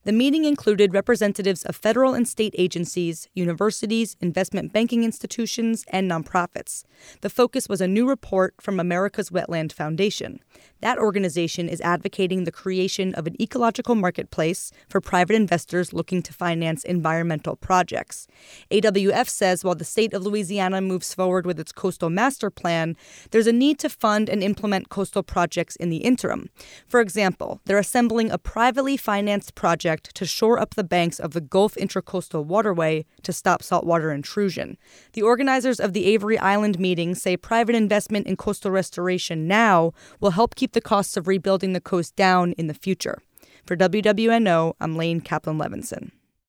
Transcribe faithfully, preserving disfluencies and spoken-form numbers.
The meeting included representatives of federal and state agencies, universities, investment banking institutions, and nonprofits. The focus was a new report from America's Wetland Foundation. That organization is advocating the creation of an ecological marketplace for private investors looking to finance environmental projects. A W F says while the state of Louisiana moves forward with its coastal master plan, there's a need to fund and implement coastal projects in the interim. For example, they're assembling a privately financed project to shore up the banks of the Gulf Intracoastal Waterway to stop saltwater intrusion. The organizers of the Avery Island meeting say private investment in coastal restoration now will help keep the costs of rebuilding the coast down in the future. For W W N O, I'm Lane Kaplan-Levinson.